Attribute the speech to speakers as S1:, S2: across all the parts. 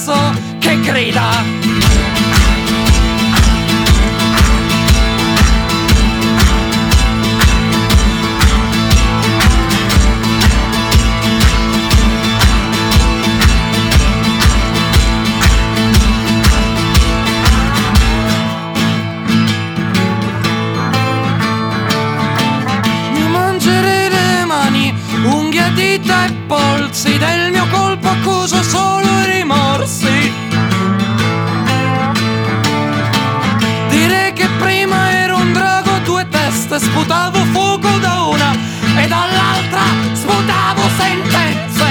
S1: basso che grida. Unghie, dita e polsi, del mio colpo accuso solo i rimorsi. Direi che prima ero un drago a due teste, sputavo fuoco da una e dall'altra sputavo sentenze.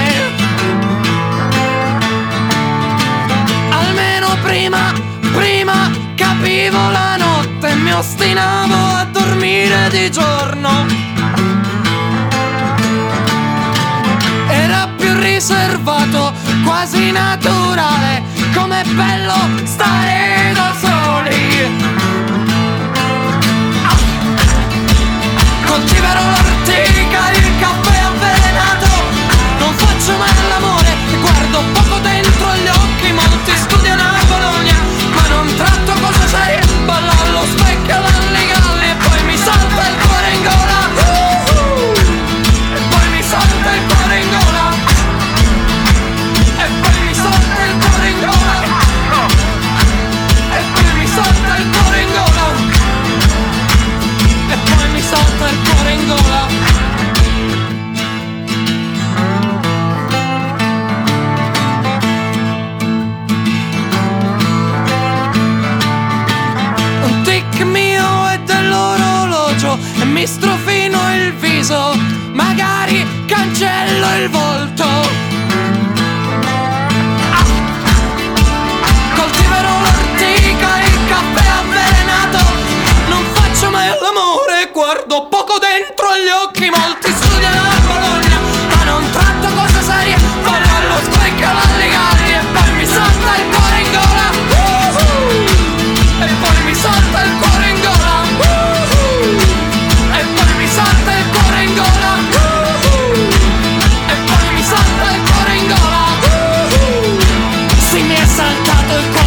S1: Almeno prima capivo la notte e mi ostinavo a dormire di giorno. Era più riservato, quasi naturale, com'è bello stare da soli. Coltiverò l'ortica, il caffè avvelenato. Non faccio mai l'amore, guardo poco dentro gli occhi. Molti studiano a Bologna, ma non tratto cose serie. Ballo allo specchio dalle galle e poi mi salta il cuore in gola. E poi mi salta il cuore in gola. E poi mi salta il cuore in gola. E poi mi salta il cuore in gola. E poi mi salta il cuore in gola. Un tic mio e dell'orologio e mi strofino il viso, magari cancello il volto. Coltiverò l'ortica, il caffè avvelenato. Non faccio mai l'amore, guardo poco dentro gli occhi. Molti studiano a Bologna, ma non tratto cose serie. Ballo allo specchio dalle galli e poi mi salta il cuore in gola. E poi mi salta il cuore in gola. E poi mi salta il cuore in gola. E poi mi salta il cuore in gola. Sì, mi è saltato il cuore.